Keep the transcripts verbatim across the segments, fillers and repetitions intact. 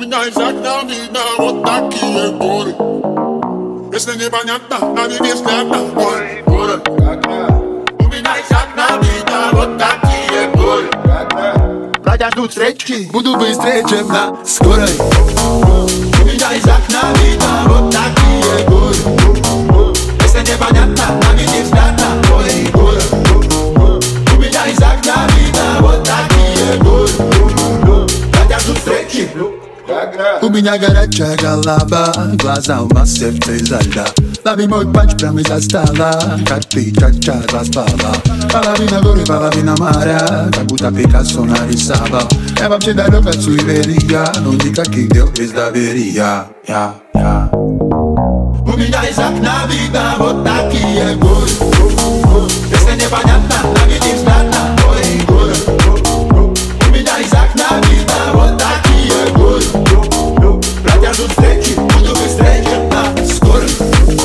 меня из окна видно вот такие горы. Если непонятно, на небе взгляд на мой город. У меня из окна видно вот такие горы. Братья ждут встречи, буду быстрее, чем на скорой. У меня из окна видно вот такие горы. Если непонятно, на небе взгляд на мой город. У меня из окна видно вот такие горы. Братья ждут встречи. У меня горячая голова, глаза у нас сердце изо льда. Лови мой панч прямо из-за стола, как ты чат-чат распала. Половина горы, половина моря, как будто Пикассо нарисовал. Я вообще далек от суеверия, но никаких дел без доверия. Я, я. У меня из окна видно вот такие горы. Если непонятно, наведи взгляд на мой город. У меня из окна видно вот такие горы. Братья ждут встречи, буду быстрее, чем на скорость.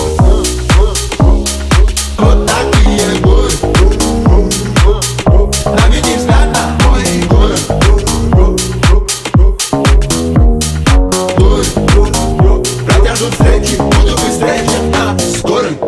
Вот такие горы. Наведи взгляд на мой город. Горы. Братья ждут встречи, буду быстрее, чем на скорость.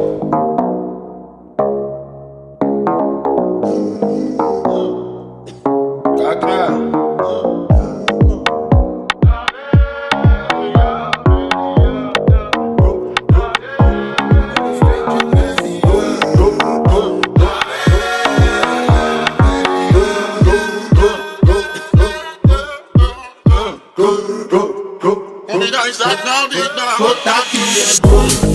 У меня из окна видно вот такие горы.